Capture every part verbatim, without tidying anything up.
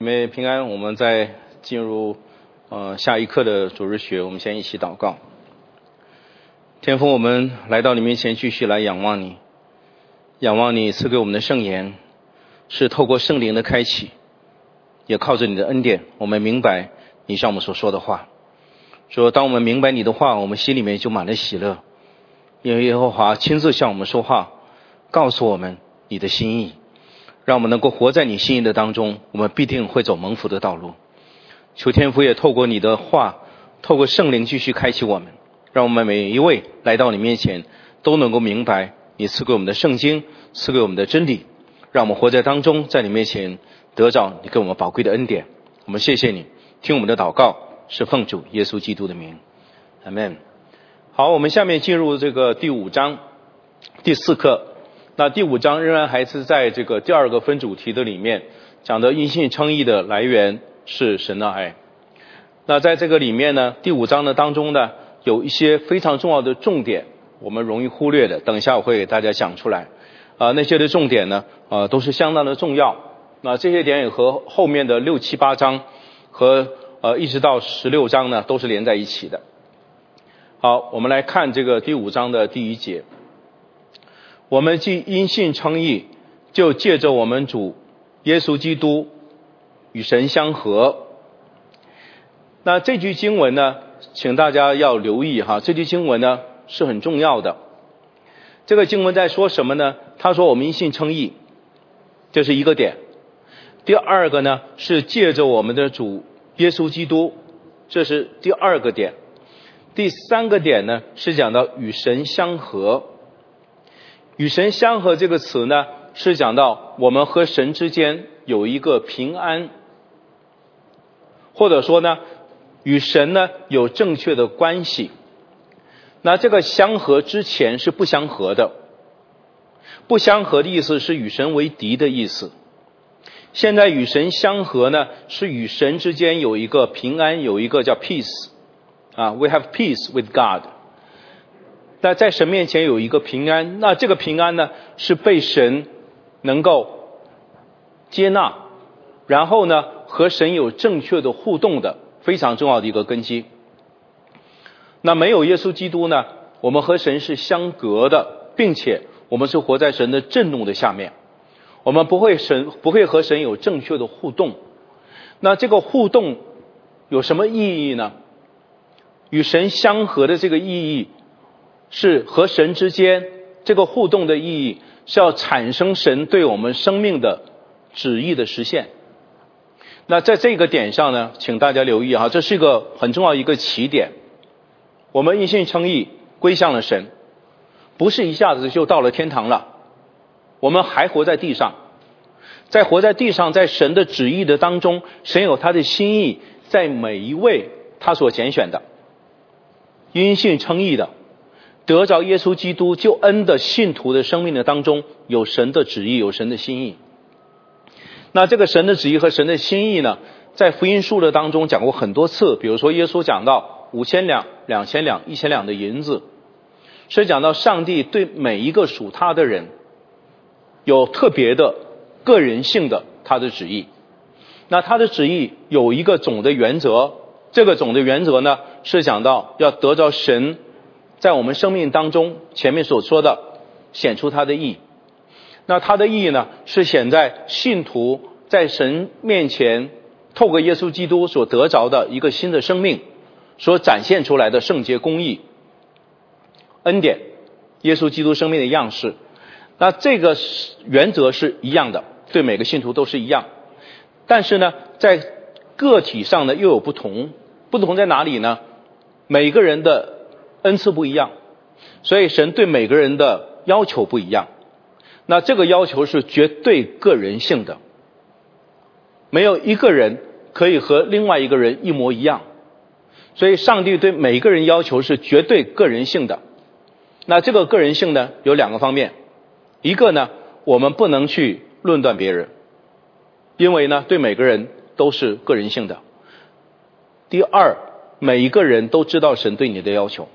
你们平安，我们在进入呃下一课的主日学，我们先一起祷告。天父，我们来到你面前，继续来仰望你，仰望你赐给我们的圣言，是透过圣灵的开启，也靠着你的恩典，我们明白你向我们所说的话。说当我们明白你的话，我们心里面就满了喜乐，因为耶和华亲自向我们说话，告诉我们你的心意，让我们能够活在你心意的当中，我们必定会走蒙福的道路。求天父也透过你的话，透过圣灵继续开启我们，让我们每一位来到你面前都能够明白你赐给我们的圣经，赐给我们的真理，让我们活在当中，在你面前得着你给我们宝贵的恩典。我们谢谢你，听我们的祷告是奉主耶稣基督的名，阿们。好，我们下面进入这个第五章第四课。那第五章仍然还是在这个第二个分主题的里面，讲的因信称义的来源是神的爱。那在这个里面呢，第五章的当中呢，有一些非常重要的重点，我们容易忽略的，等一下我会给大家讲出来。啊、呃，那些的重点呢，呃，都是相当的重要。那这些点也和后面的六七八章和呃一直到十六章呢，都是连在一起的。好，我们来看这个第五章的第一节。我们既因信称义，就借着我们主耶稣基督与神相合。那这句经文呢，请大家要留意哈，这句经文呢是很重要的。这个经文在说什么呢？他说我们因信称义，这是一个点。第二个呢，是借着我们的主耶稣基督，这是第二个点。第三个点呢，是讲到与神相合。与神相合这个词呢，是讲到我们和神之间有一个平安，或者说呢，与神呢有正确的关系。那这个相合之前是不相合的，不相合的意思是与神为敌的意思。现在与神相合呢，是与神之间有一个平安，有一个叫 peace 啊 ，we have peace with God。那在神面前有一个平安，那这个平安呢，是被神能够接纳，然后呢和神有正确的互动的非常重要的一个根基。那没有耶稣基督呢，我们和神是相隔的，并且我们是活在神的震怒的下面，我们不会神不会和神有正确的互动。那这个互动有什么意义呢？与神相合的这个意义是和神之间这个互动的意义，是要产生神对我们生命的旨意的实现。那在这个点上呢，请大家留意哈，这是一个很重要一个起点。我们因信称义归向了神，不是一下子就到了天堂了，我们还活在地上，在活在地上，在神的旨意的当中，神有他的心意在每一位他所拣选的因信称义的得着耶稣基督救恩的信徒的生命的当中，有神的旨意，有神的心意。那这个神的旨意和神的心意呢，在福音书的当中讲过很多次。比如说耶稣讲到五千两、两千两、一千两的银子，是讲到上帝对每一个属他的人有特别的个人性的他的旨意。那他的旨意有一个总的原则，这个总的原则呢，是讲到要得着神在我们生命当中前面所说的显出他的义。那他的义呢，是显在信徒在神面前透过耶稣基督所得着的一个新的生命所展现出来的圣洁公义恩典，耶稣基督生命的样式。那这个原则是一样的，对每个信徒都是一样，但是呢在个体上呢又有不同。不同在哪里呢？每个人的恩赐不一样，所以神对每个人的要求不一样。那这个要求是绝对个人性的，没有一个人可以和另外一个人一模一样，所以上帝对每一个人要求是绝对个人性的。那这个个人性呢，有两个方面。一个呢，我们不能去论断别人，因为呢对每个人都是个人性的。第二，每一个人都知道神对你的要求。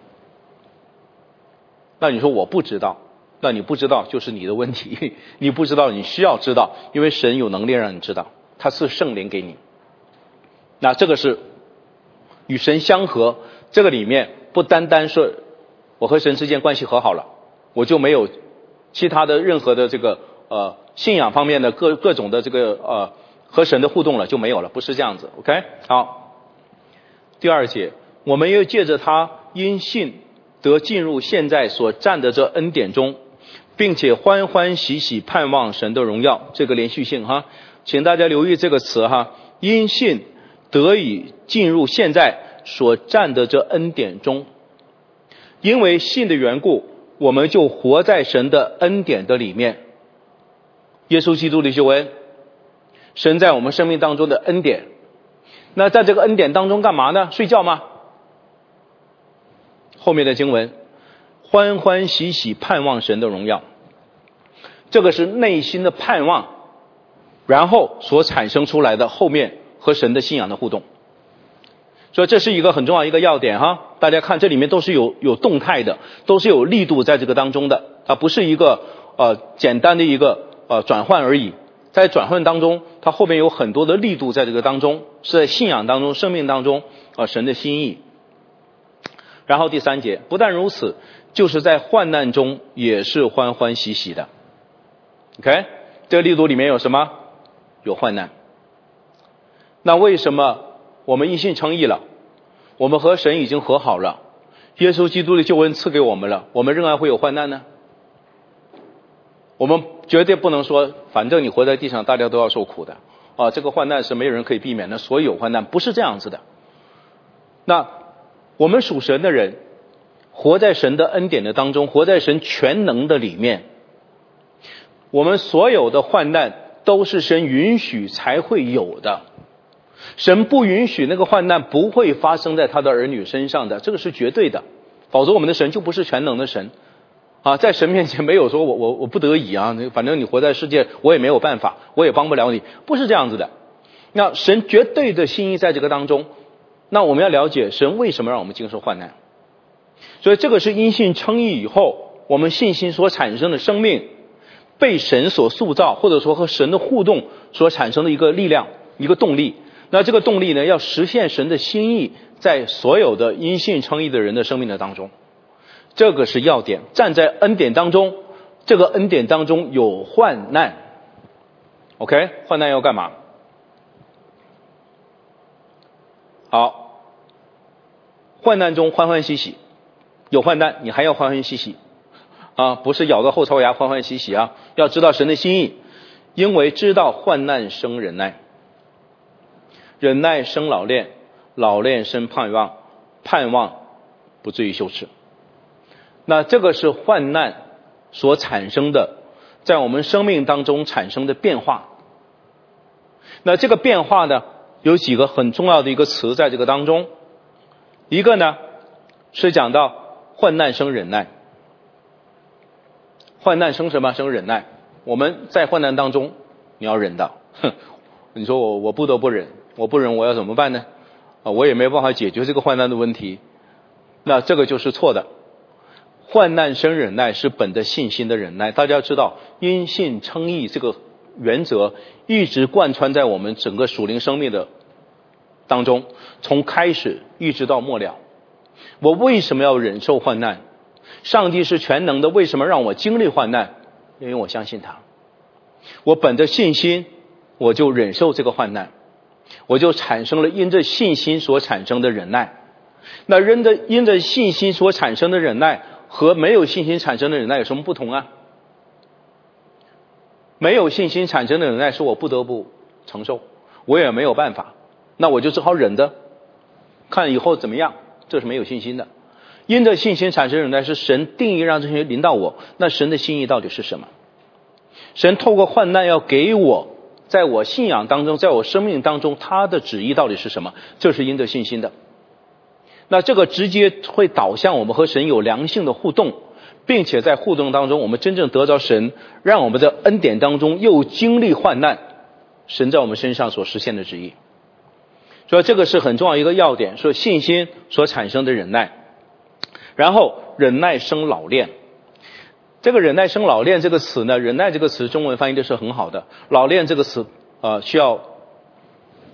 那你说我不知道，那你不知道就是你的问题，你不知道你需要知道，因为神有能力让你知道。 他赐圣灵给你。那这个是与神相合，这个里面不单单说我和神之间关系和好了，我就没有其他的任何的这个呃信仰方面的各各种的这个呃和神的互动了，就没有了，不是这样子。 OK， 好，第二节，我们又借着他因信得进入现在所占的这恩典中，并且欢欢喜喜盼望神的荣耀。这个连续性哈，请大家留意这个词哈，因信得以进入现在所占的这恩典中。因为信的缘故，我们就活在神的恩典的里面。耶稣基督的救恩，神在我们生命当中的恩典。那在这个恩典当中干嘛呢？睡觉吗？后面的经文，欢欢喜喜盼望神的荣耀，这个是内心的盼望，然后所产生出来的后面和神的信仰的互动。所以这是一个很重要一个要点哈，大家看这里面都是有有动态的，都是有力度在这个当中的，它不是一个呃简单的一个呃转换而已。在转换当中，它后面有很多的力度在这个当中，是在信仰当中、生命当中呃神的心意。然后第三节，不但如此，就是在患难中也是欢欢喜喜的。 OK， 这个力度里面有什么？有患难。那为什么我们因信称义了，我们和神已经和好了，耶稣基督的救恩赐给我们了，我们仍然会有患难呢？我们绝对不能说反正你活在地上大家都要受苦的啊，这个患难是没有人可以避免的，所有患难不是这样子的。那我们属神的人活在神的恩典的当中，活在神全能的里面，我们所有的患难都是神允许才会有的，神不允许那个患难不会发生在他的儿女身上的，这个是绝对的，否则我们的神就不是全能的神啊，在神面前没有说我我我不得已啊，反正你活在世界我也没有办法，我也帮不了你，不是这样子的。那神绝对的心意在这个当中，那我们要了解神为什么让我们经受患难。所以这个是因信称义以后，我们信心所产生的生命被神所塑造，或者说和神的互动所产生的一个力量，一个动力。那这个动力呢，要实现神的心意在所有的因信称义的人的生命的当中，这个是要点。站在恩典当中，这个恩典当中有患难 OK， 患难要干嘛？好，患难中欢欢喜喜，有患难你还要欢欢喜喜啊，不是咬个后槽牙欢欢喜喜啊，要知道神的心意。因为知道患难生忍耐，忍耐生老练，老练生盼望，盼望不至于羞耻。那这个是患难所产生的，在我们生命当中产生的变化。那这个变化呢，有几个很重要的一个词在这个当中。一个呢是讲到患难生忍耐。患难生什么？生忍耐。我们在患难当中你要忍的，哼，你说我我不得不忍，我不忍我要怎么办呢？啊，我也没办法解决这个患难的问题，那这个就是错的。患难生忍耐是本着信心的忍耐。大家要知道，因信称义这个原则一直贯穿在我们整个属灵生命的当中，从开始一直到末了。我为什么要忍受患难？上帝是全能的，为什么让我经历患难？因为我相信他。我本着信心，我就忍受这个患难，我就产生了因着信心所产生的忍耐。那因着因着信心所产生的忍耐和没有信心产生的忍耐有什么不同啊？没有信心产生的忍耐是我不得不承受，我也没有办法，那我就只好忍着，看以后怎么样，这是没有信心的。因着信心产生忍耐是神定义让这些临到我，那神的心意到底是什么？神透过患难要给我，在我信仰当中，在我生命当中，他的旨意到底是什么？这是因着信心的。那这个直接会导向我们和神有良性的互动，并且在互动当中我们真正得着神让我们的恩典当中又经历患难，神在我们身上所实现的旨意。所以这个是很重要一个要点，说信心所产生的忍耐。然后忍耐生老练。这个忍耐生老练这个词呢，忍耐这个词中文翻译的是很好的，老练这个词呃需要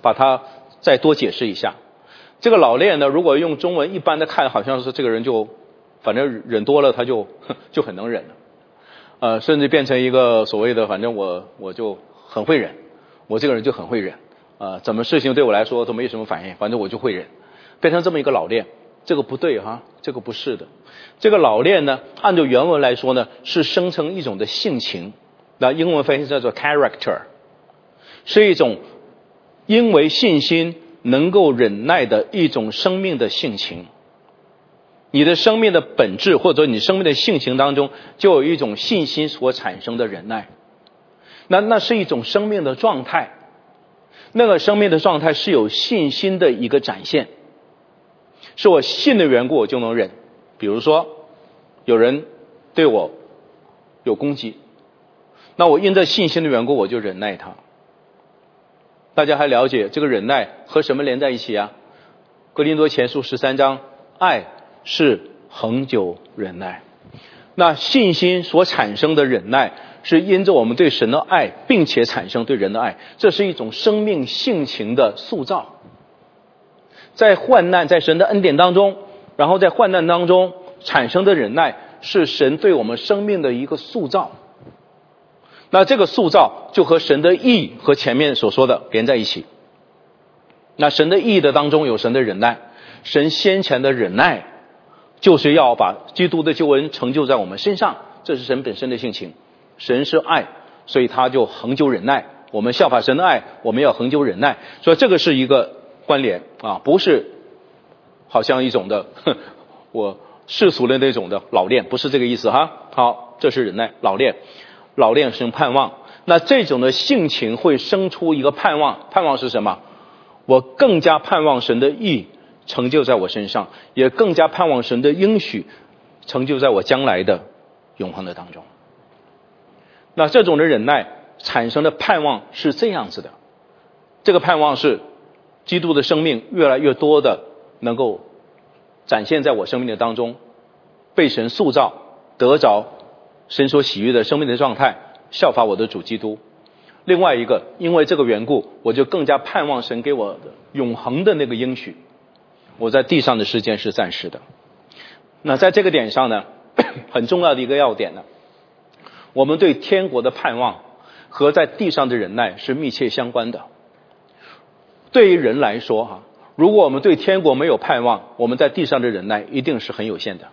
把它再多解释一下。这个老练呢，如果用中文一般的看，好像是这个人就反正忍多了他就就很能忍了，呃，甚至变成一个所谓的反正我我就很会忍，我这个人就很会忍，呃，怎么事情对我来说都没什么反应，反正我就会忍，变成这么一个老练，这个不对哈，这个不是的。这个老练呢，按照原文来说呢，是生成一种的性情，那英文翻译叫做 character， 是一种因为信心能够忍耐的一种生命的性情。你的生命的本质或者你生命的性情当中，就有一种信心所产生的忍耐。那那是一种生命的状态，那个生命的状态是有信心的一个展现，是我信的缘故我就能忍。比如说有人对我有攻击，那我因着信心的缘故我就忍耐他。大家还了解这个忍耐和什么连在一起啊？哥林多前书十三章，爱是恒久忍耐。那信心所产生的忍耐是因着我们对神的爱，并且产生对人的爱，这是一种生命性情的塑造。在患难，在神的恩典当中，然后在患难当中产生的忍耐，是神对我们生命的一个塑造。那这个塑造就和神的义和前面所说的连在一起。那神的义的当中有神的忍耐，神先前的忍耐就是要把基督的救恩成就在我们身上，这是神本身的性情。神是爱，所以他就恒久忍耐，我们效法神的爱，我们要恒久忍耐，所以这个是一个关联啊，不是好像一种的呵我世俗的那种的老练，不是这个意思哈。好，这是忍耐，老练，老练生盼望。那这种的性情会生出一个盼望，盼望是什么？我更加盼望神的义成就在我身上，也更加盼望神的应许成就在我将来的永恒的当中。那这种的忍耐产生的盼望是这样子的，这个盼望是基督的生命越来越多的能够展现在我生命的当中，被神塑造，得着神所喜悦的生命的状态，效法我的主基督。另外一个，因为这个缘故，我就更加盼望神给我的永恒的那个应许。我在地上的时间是暂时的。那在这个点上呢，很重要的一个要点呢，我们对天国的盼望和在地上的忍耐是密切相关的。对于人来说哈，如果我们对天国没有盼望，我们在地上的忍耐一定是很有限的。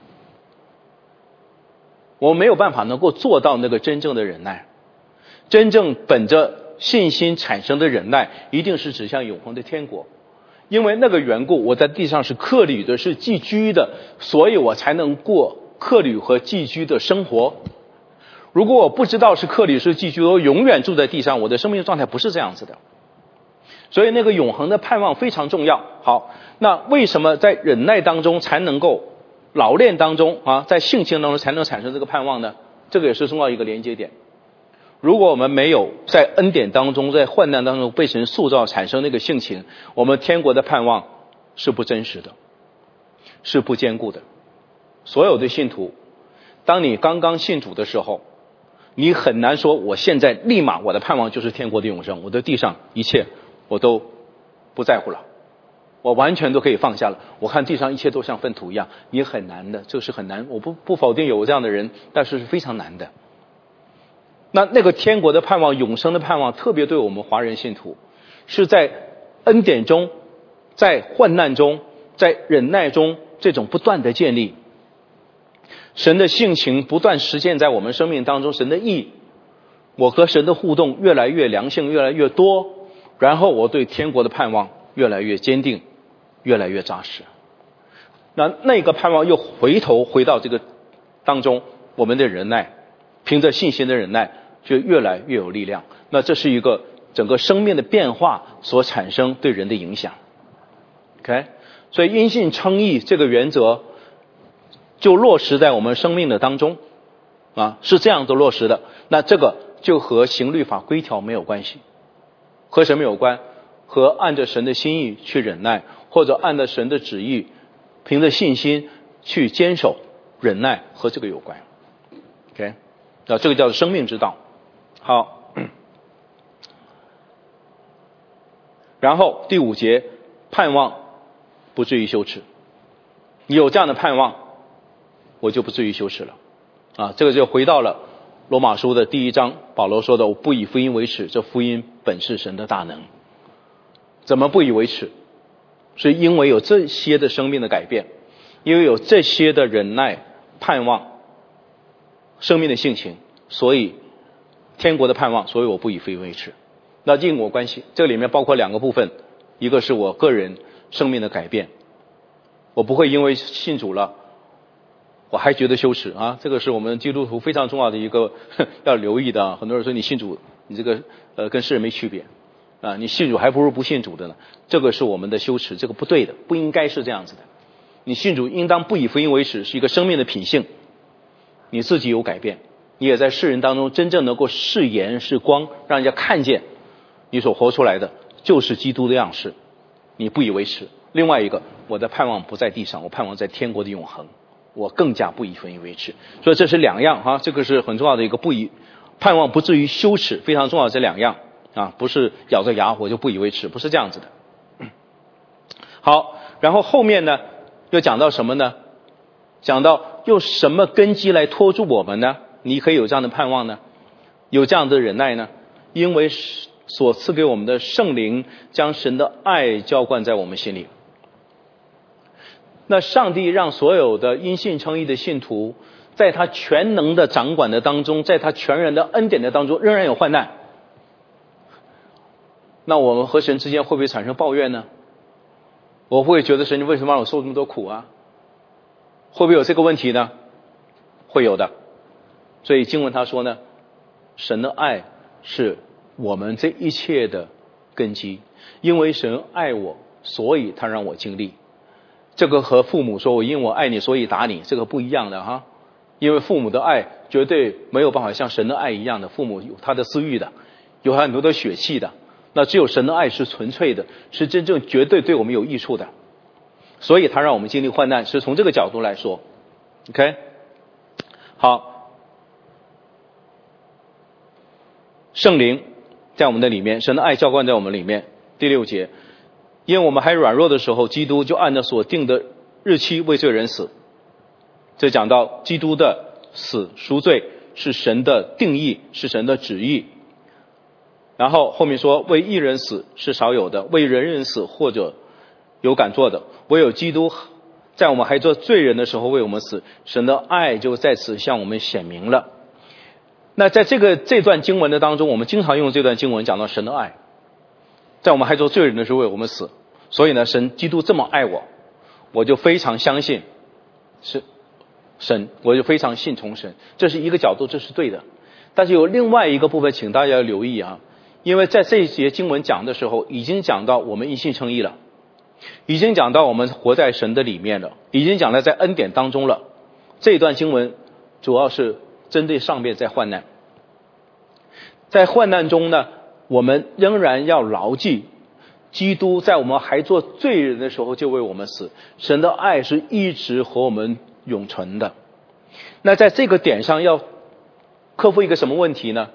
我们没有办法能够做到那个真正的忍耐。真正本着信心产生的忍耐，一定是指向永恒的天国。因为那个缘故，我在地上是客旅的，是寄居的，所以我才能过客旅和寄居的生活。如果我不知道是客旅是寄居，我永远住在地上，我的生命状态不是这样子的。所以那个永恒的盼望非常重要。好，那为什么在忍耐当中才能够老练当中啊，在性情当中才能产生这个盼望呢？这个也是重要一个连接点。如果我们没有在恩典当中，在患难当中被神塑造产生那个性情，我们天国的盼望是不真实的，是不坚固的。所有的信徒，当你刚刚信主的时候，你很难说我现在立马我的盼望就是天国的永生，我的地上一切我都不在乎了，我完全都可以放下了，我看地上一切都像粪土一样。你很难的，这是很难，我不不否定有这样的人，但是是非常难的。那那个天国的盼望，永生的盼望，特别对我们华人信徒，是在恩典中，在患难中，在忍耐中，这种不断的建立。神的性情不断实现在我们生命当中，神的义，我和神的互动越来越良性，越来越多，然后我对天国的盼望越来越坚定，越来越扎实。那那个盼望又回头回到这个当中，我们的忍耐，凭着信心的忍耐就越来越有力量。那这是一个整个生命的变化所产生对人的影响。 OK， 所以因信称义这个原则就落实在我们生命的当中啊，是这样的落实的。那这个就和行律法规条没有关系，和什么有关？和按着神的心意去忍耐，或者按着神的旨意凭着信心去坚守忍耐，和这个有关。 OK， 那这个叫做生命之道。好， 然后第五节，盼望不至于羞耻。你有这样的盼望，我就不至于羞耻了。啊，这个就回到了罗马书的第一章，保罗说的，我不以福音为耻，这福音本是神的大能。怎么不以为耻？是因为有这些的生命的改变，因为有这些的忍耐、盼望、生命的性情，所以天国的盼望，所以我不以福音为耻。那因果关系，这里面包括两个部分，一个是我个人生命的改变，我不会因为信主了我还觉得羞耻啊，这个是我们基督徒非常重要的一个要留意的。很多人说你信主，你这个呃跟世人没区别啊，你信主还不如不信主的呢，这个是我们的羞耻，这个不对的，不应该是这样子的。你信主应当不以福音为耻，是一个生命的品性，你自己有改变，你也在世人当中真正能够是盐是光，让人家看见你所活出来的就是基督的样式，你不以为耻。另外一个，我的盼望不在地上，我盼望在天国的永恒，我更加不以福音为耻。所以这是两样哈，这个是很重要的一个，不以盼望不至于羞耻，非常重要的这两样啊，不是咬着牙我就不以为耻，不是这样子的。好，然后后面呢又讲到什么呢？讲到用什么根基来托住我们呢？你可以有这样的盼望呢，有这样的忍耐呢？因为所赐给我们的圣灵将神的爱浇灌在我们心里。那上帝让所有的因信称义的信徒，在他全能的掌管的当中，在他全然的恩典的当中，仍然有患难。那我们和神之间会不会产生抱怨呢？我会觉得神为什么让我受这么多苦啊？会不会有这个问题呢？会有的。所以经文他说呢，神的爱是我们这一切的根基，因为神爱我，所以他让我经历。这个和父母说我因我爱你所以打你，这个不一样的哈。因为父母的爱绝对没有办法像神的爱一样的，父母有他的私欲的，有很多的血气的，那只有神的爱是纯粹的，是真正绝对对我们有益处的，所以他让我们经历患难，是从这个角度来说。 OK， 好，圣灵在我们的里面，神的爱浇灌在我们里面。第六节，因为我们还软弱的时候，基督就按照所定的日期为罪人死。这讲到基督的死赎罪是神的定义，是神的旨意。然后后面说，为一人死是少有的，为人人死或者有敢做的，唯有基督在我们还做罪人的时候为我们死，神的爱就在此向我们显明了。那在这个这段经文的当中，我们经常用这段经文讲到神的爱，在我们还做罪人的时候为我们死，所以呢，神基督这么爱我，我就非常相信是神，我就非常信从神，这是一个角度，这是对的。但是有另外一个部分请大家要留意啊，因为在这一节经文讲的时候，已经讲到我们因信称义了，已经讲到我们活在神的里面了，已经讲到在恩典当中了。这一段经文主要是针对上面在患难，在患难中呢，我们仍然要牢记基督在我们还做罪人的时候就为我们死，神的爱是一直和我们永存的。那在这个点上要克服一个什么问题呢？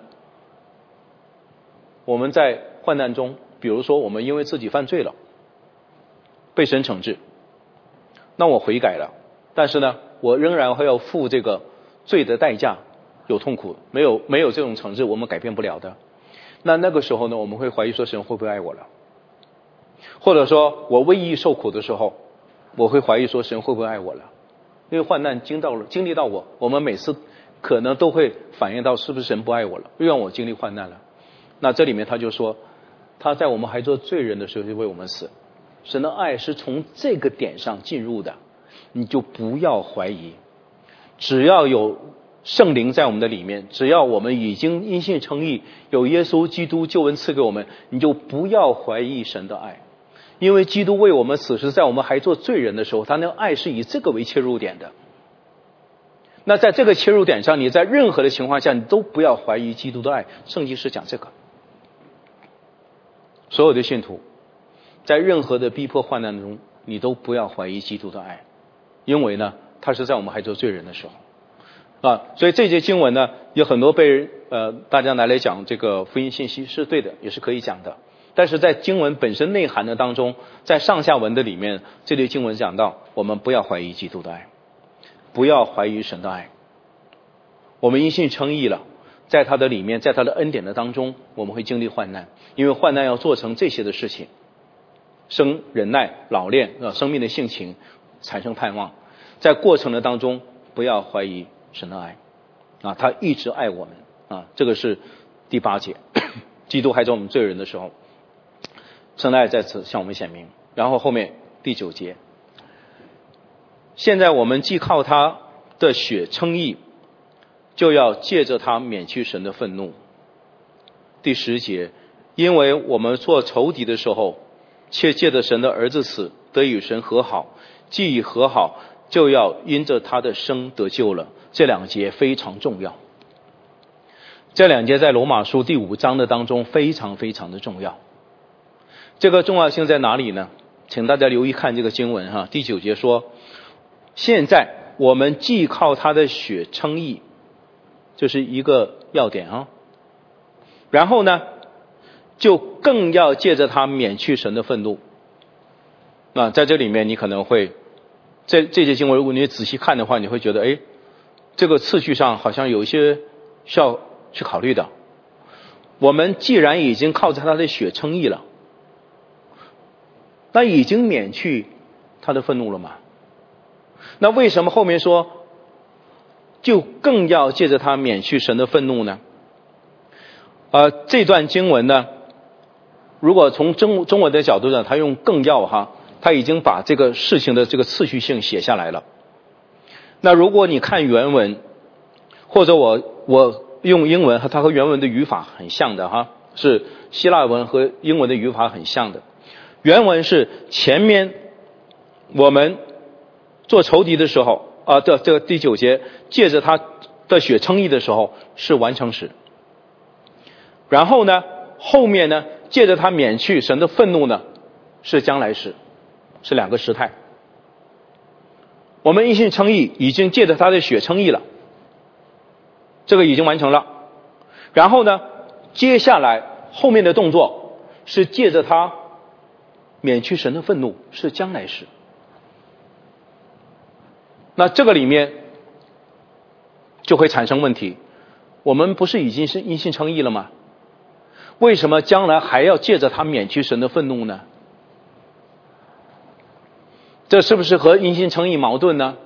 我们在患难中，比如说我们因为自己犯罪了被神惩治，那我悔改了，但是呢我仍然会要付这个罪的代价，有痛苦，没有没有这种惩治我们改变不了的。那那个时候呢，我们会怀疑说神会不会爱我了，或者说我为义受苦的时候，我会怀疑说神会不会爱我了。因为患难经到了经历到我，我们每次可能都会反映到是不是神不爱我了，让我经历患难了。那这里面他就说，他在我们还做罪人的时候就为我们死，神的爱是从这个点上进入的，你就不要怀疑。只要有圣灵在我们的里面，只要我们已经因信称义，有耶稣基督救恩赐给我们，你就不要怀疑神的爱。因为基督为我们死是在我们还做罪人的时候，他那个爱是以这个为切入点的。那在这个切入点上，你在任何的情况下你都不要怀疑基督的爱，圣经是讲这个。所有的信徒在任何的逼迫患难中，你都不要怀疑基督的爱，因为呢他是在我们还做罪人的时候啊。所以这节经文呢有很多被呃大家拿来讲这个福音信息是对的，也是可以讲的。 但是在经文本身内涵的当中，在上下文的里面，这类经文讲到，我们不要怀疑基督的爱，不要怀疑神的爱。我们因信称义了，在他的里面，在他的恩典的当中，我们会经历患难，因为患难要做成这些的事情，生忍耐、老练，呃，生命的性情，产生盼望。在过程的当中，不要怀疑神的爱，啊，他一直爱我们，啊，这个是第八节，基督还在我们罪人的时候，神的爱在此向我们显明。然后后面第九节，现在我们既靠他的血称义，就要借着他免去神的愤怒。第十节，因为我们做仇敌的时候，却借着神的儿子死得与神和好，既已和好，就要因着他的生得救了。这两节非常重要，这两节在罗马书第五章的当中非常非常的重要。这个重要性在哪里呢？请大家留意看这个经文哈。第九节说，现在我们既靠他的血称义，这是一个要点啊。然后呢，就更要借着他免去神的愤怒。那在这里面你可能会，这这些经文如果你仔细看的话，你会觉得，哎，这个次序上好像有一些需要去考虑的。我们既然已经靠着他的血称义了，那已经免去他的愤怒了吗？那为什么后面说就更要借着他免去神的愤怒呢？呃，这段经文呢，如果从中中文的角度呢，他用更要哈，他已经把这个事情的这个次序性写下来了。那如果你看原文，或者我我用英文，它和原文的语法很像的哈，是希腊文和英文的语法很像的。原文是前面我们做仇敌的时候啊，这这个第九节，借着他的血称义的时候是完成时，然后呢，后面呢，借着他免去神的愤怒呢，是将来时，是两个时态。我们因信称义，已经借着他的血称义了，这个已经完成了。然后呢，接下来后面的动作是借着他免去神的愤怒，是将来时。那这个里面就会产生问题，我们不是已经是因信称义了吗？为什么将来还要借着他免去神的愤怒呢？这是不是和因信称义矛盾呢？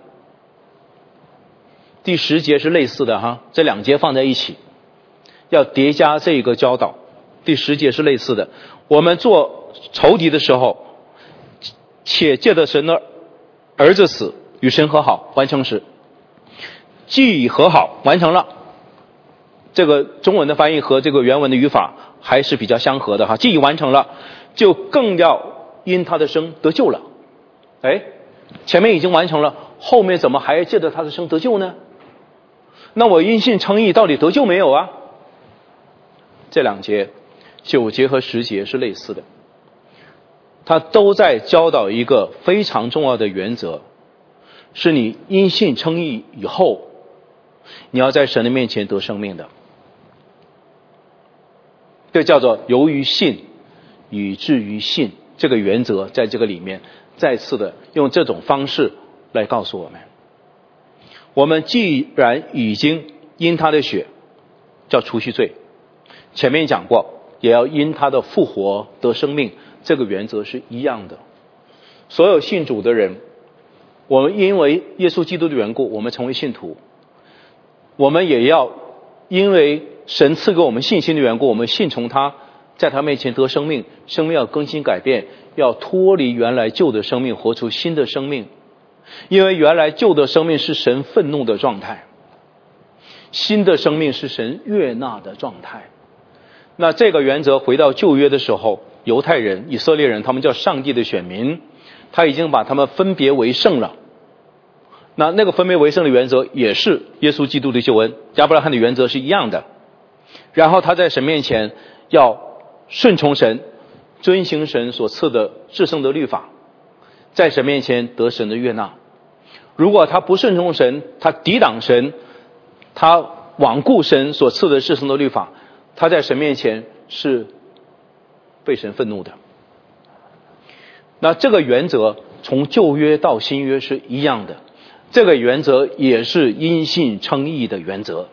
第十节是类似的哈，这两节放在一起，要叠加这个教导。第十节是类似的，我们做仇敌的时候，且借着神的儿子死与神和好，完成时，既已和好，完成了。这个中文的翻译和这个原文的语法还是比较相合的哈，既已完成了，就更要因他的生得救了。哎，前面已经完成了，后面怎么还借着他的生得救呢？那我因信称义到底得救没有啊？这两节九节和十节是类似的，他都在教导一个非常重要的原则，是你因信称义以后，你要在神的面前得生命的。这叫做由于信以至于信，这个原则在这个里面再次的用这种方式来告诉我们，我们既然已经因他的血叫除去罪，前面讲过也要因他的复活得生命，这个原则是一样的。所有信主的人，我们因为耶稣基督的缘故，我们成为信徒，我们也要因为神赐给我们信心的缘故，我们信从他，在他面前得生命，生命要更新改变，要脱离原来旧的生命，活出新的生命。因为原来旧的生命是神愤怒的状态，新的生命是神悦纳的状态。那这个原则回到旧约的时候，犹太人、以色列人，他们叫上帝的选民，他已经把他们分别为圣了。那那个分别为圣的原则也是耶稣基督的救恩，亚伯拉罕的原则是一样的。然后他在神面前要顺从神，遵行神所赐的至圣的律法，在神面前得神的悦纳。如果他不顺从神，他抵挡神，他罔顾神所赐的至圣的律法，他在神面前是被神愤怒的。那这个原则从旧约到新约是一样的，这个原则也是因信称义的原则。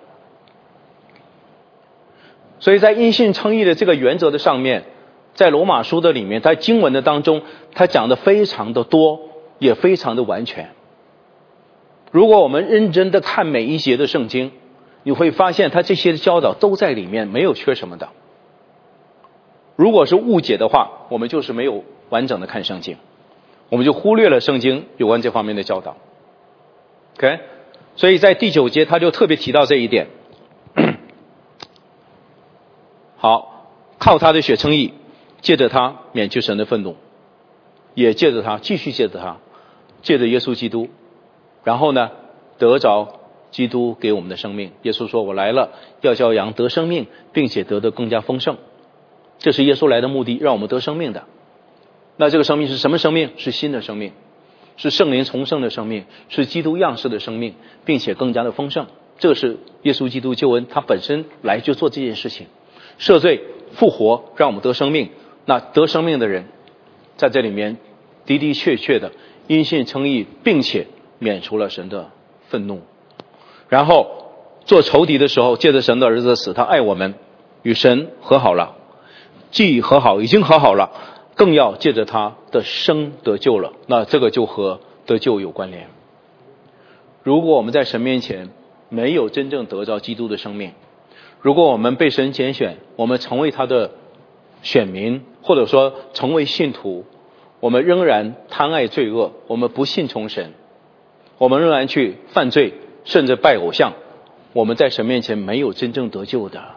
所以在因信称义的这个原则的上面，在罗马书的里面，在经文的当中，他讲的非常的多，也非常的完全。如果我们认真的看每一节的圣经，你会发现他这些的教导都在里面，没有缺什么的。如果是误解的话，我们就是没有完整的看圣经，我们就忽略了圣经有关这方面的教导。 OK， 所以在第九节他就特别提到这一点。好，靠他的血称义，借着他免去神的愤怒，也借着他，继续借着他，借着耶稣基督，然后呢得着基督给我们的生命。耶稣说，我来了要叫羊得生命，并且得得更加丰盛。这是耶稣来的目的，让我们得生命的。那这个生命是什么生命？是新的生命，是圣灵重生的生命，是基督样式的生命，并且更加的丰盛。这是耶稣基督救恩，他本身来就做这件事情，赦罪复活，让我们得生命。那得生命的人在这里面的的确确的因信称义，并且免除了神的愤怒。然后做仇敌的时候，借着神的儿子的死，他爱我们，与神和好了，既和好，已经和好了，更要借着他的生得救了。那这个就和得救有关联。如果我们在神面前没有真正得着基督的生命，如果我们被神拣选，我们成为他的选民，或者说成为信徒，我们仍然贪爱罪恶，我们不信从神，我们仍然去犯罪，甚至拜偶像，我们在神面前没有真正得救的。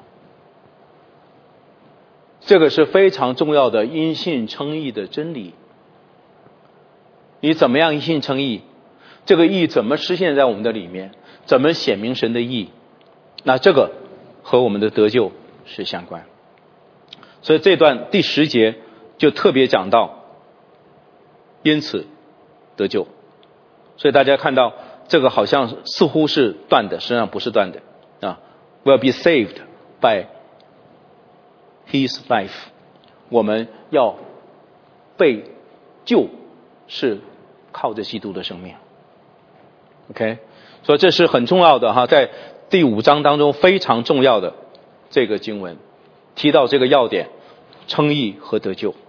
这个是非常重要的因信称义的真理。你怎么样因信称义？这个义怎么实现在我们的里面？怎么显明神的义？那这个和我们的得救是相关。所以这段第十节就特别讲到因此得救。所以大家看到这个好像似乎是断的，实际上不是断的啊。Will be saved by His life， 我们要被救是靠着基督的生命。 OK， 所以这是很重要的哈，在第五章当中非常重要的这个经文提到这个要点，称义和得救，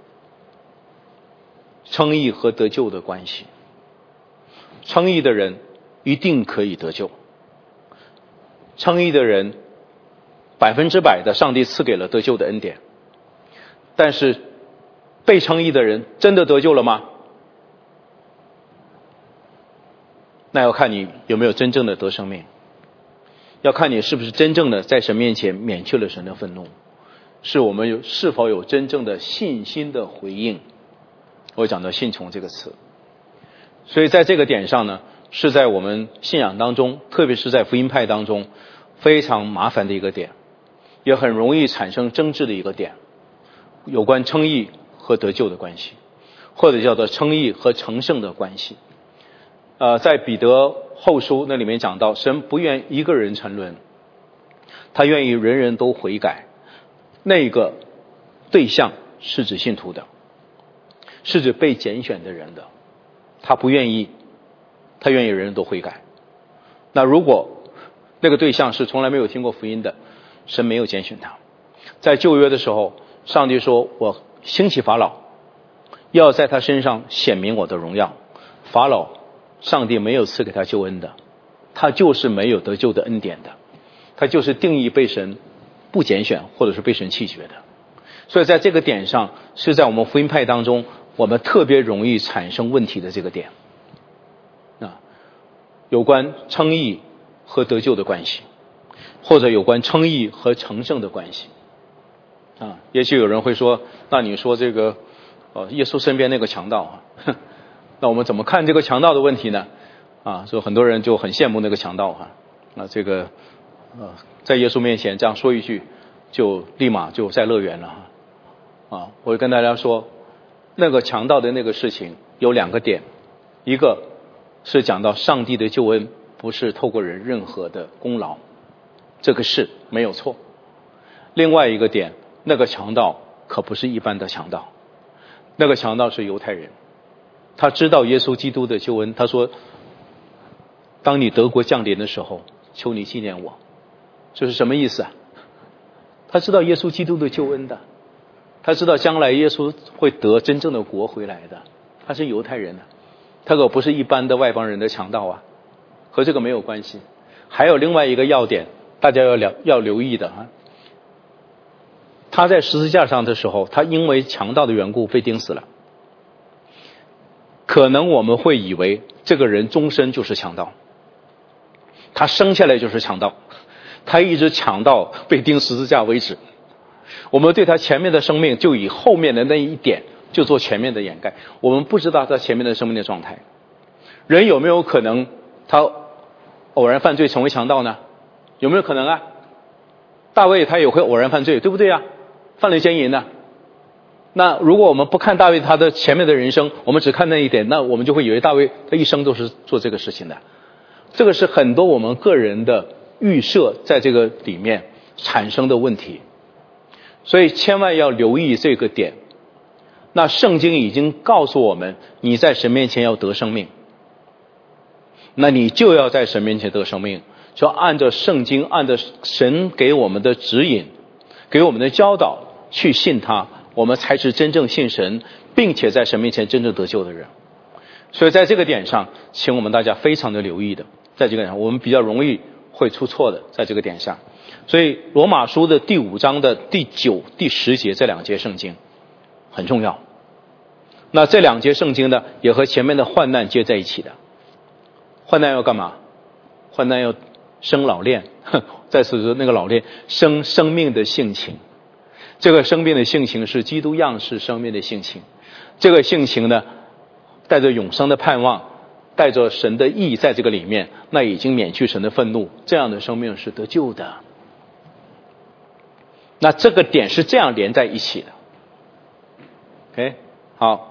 称义和得救的关系。称义的人一定可以得救，称义的人百分之百的上帝赐给了得救的恩典，但是被称义的人真的得救了吗？那要看你有没有真正的得生命，要看你是不是真正的在神面前免去了神的愤怒，是我们有是否有真正的信心的回应。我讲到信从这个词，所以在这个点上呢，是在我们信仰当中，特别是在福音派当中非常麻烦的一个点，也很容易产生争执的一个点，有关称义和得救的关系，或者叫做称义和成圣的关系。呃，在彼得后书那里面讲到，神不愿一个人沉沦，他愿意人人都悔改。那个对象是指信徒的，是指被拣选的人的，他不愿意，他愿意人人都悔改。那如果那个对象是从来没有听过福音的，神没有拣选他。在旧约的时候，上帝说，我兴起法老，要在他身上显明我的荣耀。法老上帝没有赐给他救恩的，他就是没有得救的恩典的，他就是定义被神不拣选，或者是被神弃绝的。所以在这个点上，是在我们福音派当中我们特别容易产生问题的这个点啊，有关称义和得救的关系，或者有关称义和成圣的关系啊。也许有人会说，那你说这个呃，耶稣身边那个强盗啊，那我们怎么看这个强盗的问题呢？啊，所以很多人就很羡慕那个强盗哈，啊，这个呃，在耶稣面前这样说一句，就立马就在乐园了哈。啊，我跟大家说，那个强盗的那个事情有两个点，一个是讲到上帝的救恩不是透过人任何的功劳，这个是没有错。另外一个点，那个强盗可不是一般的强盗，那个强盗是犹太人，他知道耶稣基督的救恩，他说当你德国降临的时候，求你纪念我。这是什么意思啊？他知道耶稣基督的救恩的，他知道将来耶稣会得真正的国回来的，他是犹太人啊，他可不是一般的外邦人的强盗啊，和这个没有关系。还有另外一个要点大家要了要留意的啊，他在十字架上的时候，他因为强盗的缘故被钉死了。可能我们会以为这个人终身就是强盗，他生下来就是强盗，他一直抢到被钉十字架为止。我们对他前面的生命就以后面的那一点就做全面的掩盖，我们不知道他前面的生命的状态。人有没有可能他偶然犯罪成为强盗呢？有没有可能啊？大卫他也会偶然犯罪，对不对啊？犯了奸淫呢。那如果我们不看大卫他的前面的人生，我们只看那一点，那我们就会以为大卫他一生都是做这个事情的。这个是很多我们个人的预设在这个里面产生的问题，所以千万要留意这个点。那圣经已经告诉我们，你在神面前要得生命，那你就要在神面前得生命，就按照圣经，按照神给我们的指引，给我们的教导去信他，我们才是真正信神，并且在神面前真正得救的人。所以在这个点上，请我们大家非常的留意的，在这个点上我们比较容易会出错的，在这个点上。所以罗马书的第五章的第九、第十节这两节圣经很重要。那这两节圣经呢，也和前面的患难接在一起的。患难要干嘛？患难要生老练，再次说那个老练生生命的性情。这个生命的性情是基督样式生命的性情，这个性情呢带着永生的盼望，带着神的义在这个里面，那已经免去神的愤怒，这样的生命是得救的。那这个点是这样连在一起的。 OK， 好，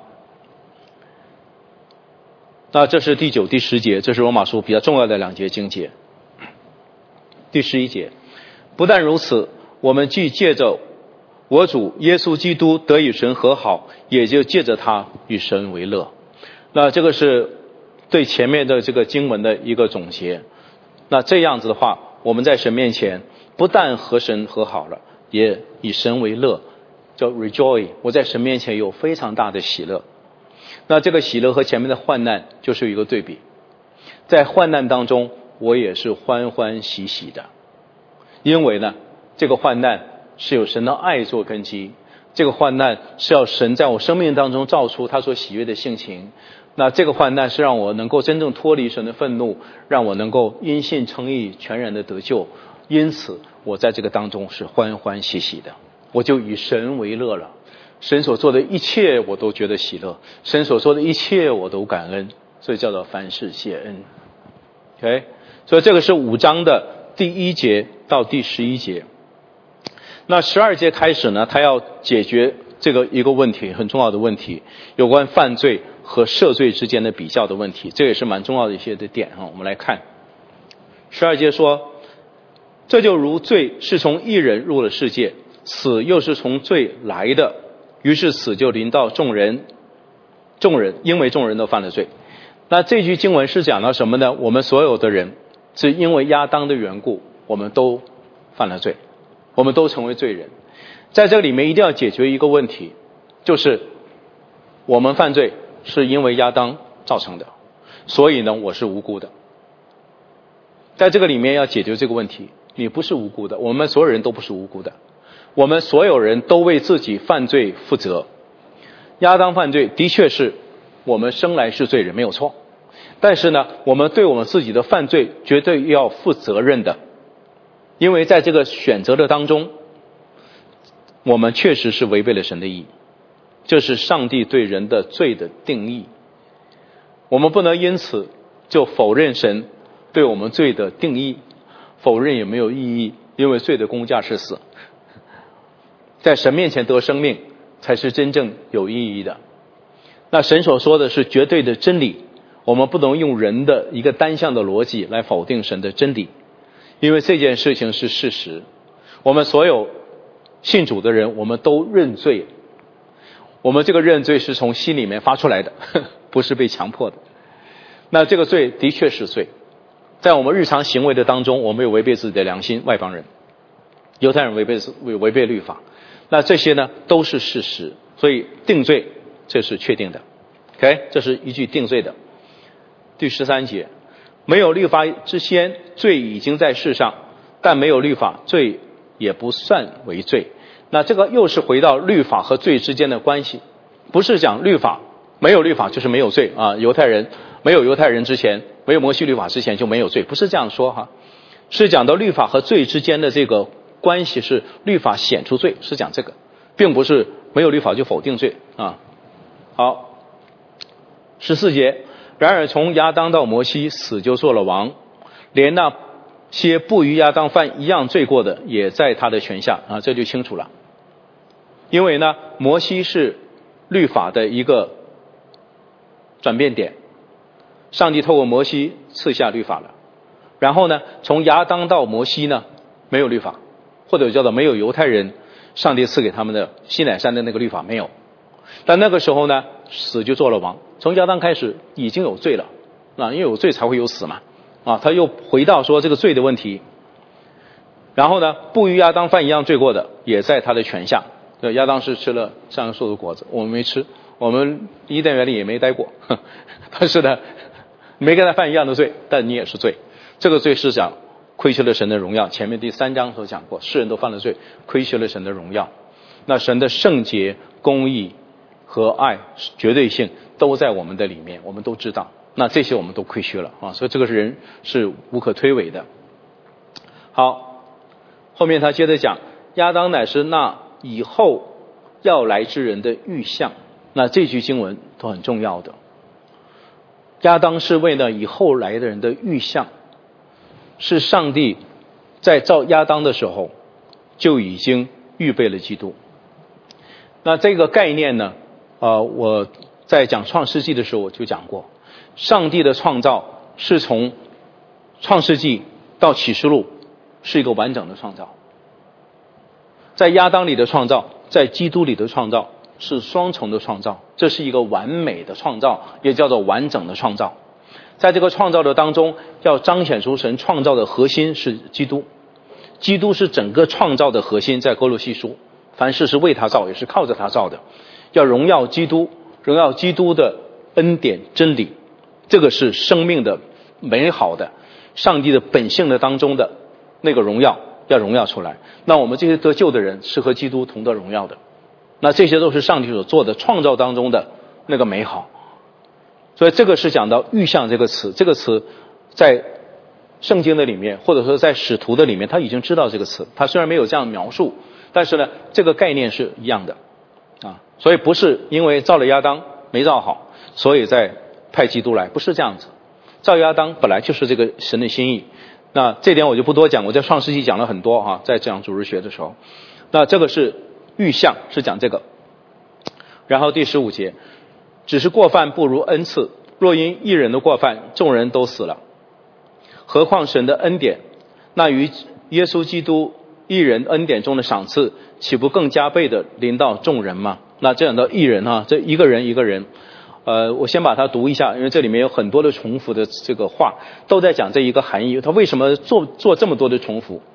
那这是第九、第十节，这是罗马书比较重要的两节经节。第十一节，不但如此，我们既借着我主耶稣基督得与神和好，也就借着他与神为乐。那这个是对前面的这个经文的一个总结。那这样子的话，我们在神面前不但和神和好了，也以神为乐，叫 rejoice， 我在神面前有非常大的喜乐。那这个喜乐和前面的患难就是有一个对比，在患难当中我也是欢欢喜喜的，因为呢这个患难是有神的爱做根基，这个患难是要神在我生命当中造出他所喜悦的性情，那这个患难是让我能够真正脱离神的愤怒，让我能够因信称义，全然的得救，因此我在这个当中是欢欢喜喜的，我就以神为乐了。神所做的一切我都觉得喜乐，神所做的一切我都感恩，所以叫做凡事谢恩。 OK， 所以这个是五章的第一节到第十一节。那十二节开始呢，他要解决这个一个问题，很重要的问题，有关犯罪和赦罪之间的比较的问题，这也是蛮重要的一些的点啊。我们来看十二节说，这就如罪是从一人入了世界，死又是从罪来的，于是死就临到众人，众人因为众人都犯了罪。那这句经文是讲到什么呢？我们所有的人是因为亚当的缘故，我们都犯了罪，我们都成为罪人。在这里面一定要解决一个问题，就是我们犯罪是因为亚当造成的，所以呢我是无辜的。在这个里面要解决这个问题，你不是无辜的，我们所有人都不是无辜的，我们所有人都为自己犯罪负责。亚当犯罪的确是我们生来是罪人，没有错，但是呢我们对我们自己的犯罪绝对要负责任的，因为在这个选择的当中，我们确实是违背了神的意，这是上帝对人的罪的定义。我们不能因此就否认神对我们罪的定义，否认也没有意义，因为罪的工价是死，在神面前得生命才是真正有意义的。那神所说的是绝对的真理，我们不能用人的一个单向的逻辑来否定神的真理，因为这件事情是事实。我们所有信主的人，我们都认罪。我们这个认罪是从心里面发出来的，不是被强迫的。那这个罪的确是罪，在我们日常行为的当中，我们有违背自己的良心，外邦人、犹太人违背违背律法，那这些呢都是事实，所以定罪这是确定的。OK， 这是一句定罪的。第十三节，没有律法之先，罪已经在世上，但没有律法，罪也不算为罪。那这个又是回到律法和罪之间的关系，不是讲律法没有律法就是没有罪啊，犹太人没有犹太人之前，没有摩西律法之前就没有罪，不是这样说哈，是讲到律法和罪之间的这个关系是律法显出罪，是讲这个，并不是没有律法就否定罪啊。好，十四节，然而从亚当到摩西，死就做了王，连那些不与亚当犯一样罪过的，也在他的权下啊，这就清楚了。因为呢，摩西是律法的一个转变点，上帝透过摩西赐下律法了。然后呢，从亚当到摩西呢，没有律法，或者叫做没有犹太人上帝赐给他们的西乃山的那个律法没有。但那个时候呢，死就做了王。从亚当开始已经有罪了啊，因为有罪才会有死嘛啊，他又回到说这个罪的问题。然后呢，不与亚当犯一样罪过的，也在他的权下。对，亚当是吃了善恶树的果子，我们没吃，我们伊甸园里也没待过，但是呢，没跟他犯一样的罪，但你也是罪。这个罪是讲亏缺了神的荣耀，前面第三章所讲过，世人都犯了罪，亏缺了神的荣耀。那神的圣洁、公义和爱、绝对性都在我们的里面，我们都知道。那这些我们都亏缺了啊，所以这个人是无可推诿的。好，后面他接着讲，亚当乃是那以后要来之人的预像。那这句经文都很重要的。亚当是为了以后来的人的预像，是上帝在造亚当的时候就已经预备了基督。那这个概念呢，呃，我在讲创世纪的时候我就讲过，上帝的创造是从创世纪到启示录是一个完整的创造，在亚当里的创造，在基督里的创造是双重的创造，这是一个完美的创造，也叫做完整的创造。在这个创造的当中，要彰显出神创造的核心是基督，基督是整个创造的核心，在哥罗西书，凡事是为他造，也是靠着他造的，要荣耀基督，荣耀基督的恩典真理，这个是生命的美好的上帝的本性的当中的那个荣耀要荣耀出来。那我们这些得救的人是和基督同得荣耀的，那这些都是上帝所做的创造当中的那个美好。所以这个是讲到预像这个词，这个词在圣经的里面，或者说在使徒的里面，他已经知道这个词，他虽然没有这样描述，但是呢这个概念是一样的啊。所以不是因为造了亚当没造好，所以再派基督来，不是这样子。造亚当本来就是这个神的心意，那这点我就不多讲，我在创世纪讲了很多哈，在讲主日学的时候。那这个是预像，是讲这个。然后第十五节，只是过犯不如恩赐，若因一人的过犯众人都死了，何况神的恩典，那于耶稣基督一人恩典中的赏赐，岂不更加倍的临到众人吗？那这样的一人啊，这一个人一个人，呃，我先把它读一下，因为这里面有很多的重复的这个话，都在讲这一个含义。他为什么做做这么多的重复？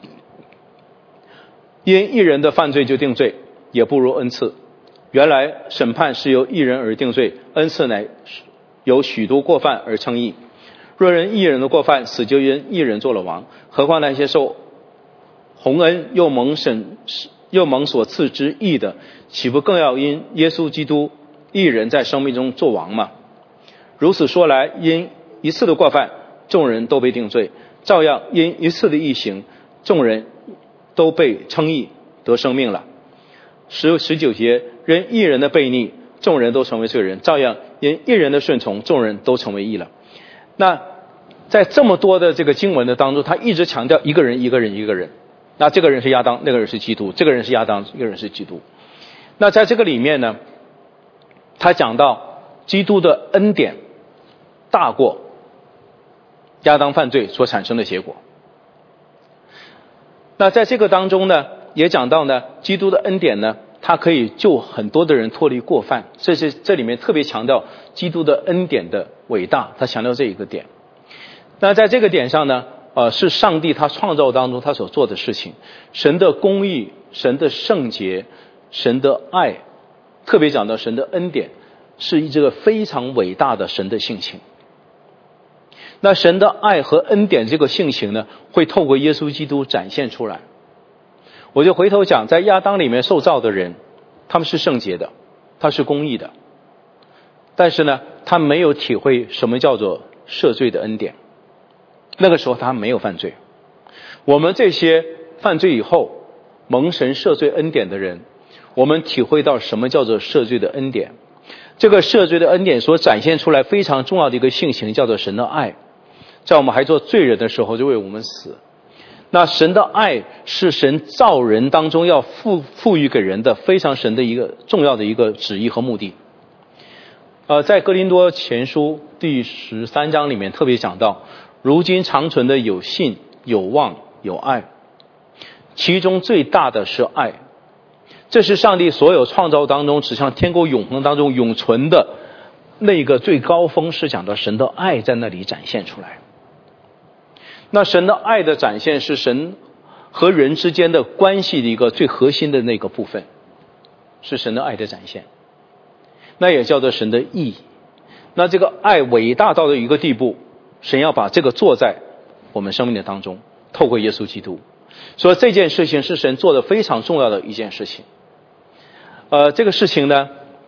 因一人的犯罪就定罪，也不如恩赐。原来审判是由一人而定罪，恩赐乃由许多过犯而称义。若人一人的过犯，死就因一人做了王，何况那些受洪恩又蒙审又蒙所赐之义的，岂不更要因耶稣基督一人在生命中做王吗？如此说来，因一次的过犯，众人都被定罪，照样因一次的义行，众人都被称义得生命了。十十九节，人一人的悖逆，众人都成为罪人，照样因一人的顺从，众人都成为义了。那在这么多的这个经文的当中，他一直强调一个人一个人一个人，那这个人是亚当，那个人是基督，这个人是亚当，这个人是基督。那在这个里面呢，他讲到基督的恩典大过亚当犯罪所产生的结果。那在这个当中呢， 也讲到呢，基督的恩典呢，它可以救很多的人脱离过犯，这是这里面特别强调基督的恩典的伟大，他强调这一个点。那在这个点上呢，呃，是上帝他创造当中他所做的事情，神的公义、神的圣洁、神的爱，特别讲到神的恩典，是这个非常伟大的神的性情。那神的爱和恩典这个性情呢，会透过耶稣基督展现出来。我就回头讲，在亚当里面受造的人，他们是圣洁的，他是公义的，但是呢，他没有体会什么叫做赦罪的恩典。那个时候他没有犯罪。我们这些犯罪以后蒙神赦罪恩典的人，我们体会到什么叫做赦罪的恩典。这个赦罪的恩典所展现出来非常重要的一个性情，叫做神的爱，在我们还做罪人的时候就为我们死。那神的爱是神造人当中要赋赋予给人的非常神的一个重要的一个旨意和目的。呃，在哥林多前书第十三章里面特别讲到，如今长存的有信、有望、有爱，其中最大的是爱。这是上帝所有创造当中指向天国永恒当中永存的那个最高峰，是讲到神的爱在那里展现出来。那神的爱的展现是神和人之间的关系的一个最核心的那个部分，是神的爱的展现，那也叫做神的义。那这个爱伟大到的一个地步，神要把这个做在我们生命的当中，透过耶稣基督。所以这件事情是神做的非常重要的一件事情。呃，这个事情呢，